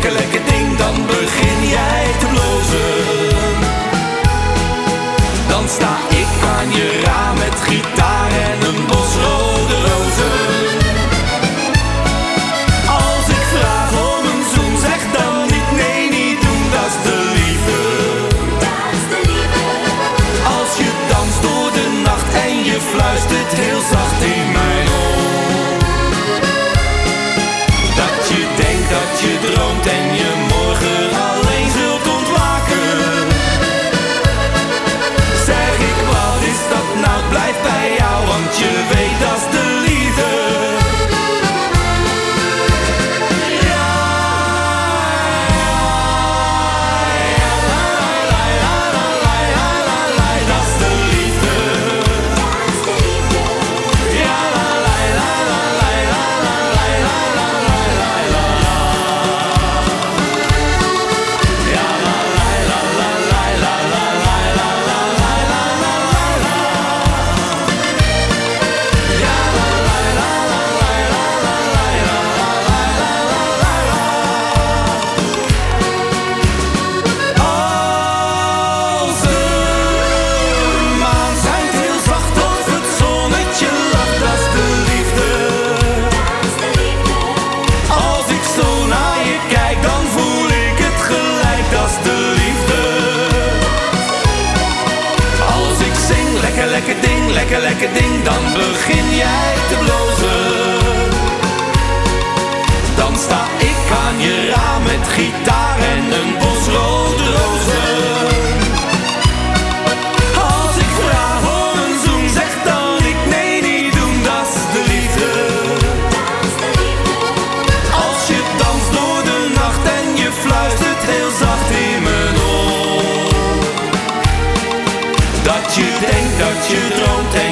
lekker, lekker ding, dan begin jij te blozen. Dan sta ik aan je raam met gitaar en een bos rode rozen. Als ik vraag om een zoen, zeg dan niet nee, niet doen, dat is de liefde. Als je danst door de nacht en je fluistert heel zacht in mijn oor, dat je denkt dat je droomt en je morgen alleen zult ontwaken. Zeg ik, wat is dat nou, blijf bij jou, want je weet dat is de liefde. Ja, dat is de liefde. Ja, als de maan schijnt heel zacht of het zonnetje lacht, dat is de liefde. Als ik zo naar je kijk, dan voel ik het gelijk, dat is de liefde. Als ik zing, lekker, lekker ding, lekker, lekker ding, dan begin jij te blozen. Dan sta ik aan je raam met gitaar en een bos rode rozen. Als ik vraag om een zoen, zeg dan ik nee, niet doen, dat is de liefde. Als je danst door de nacht en je fluistert heel zacht in mijn oor, dat je denkt dat je droomt en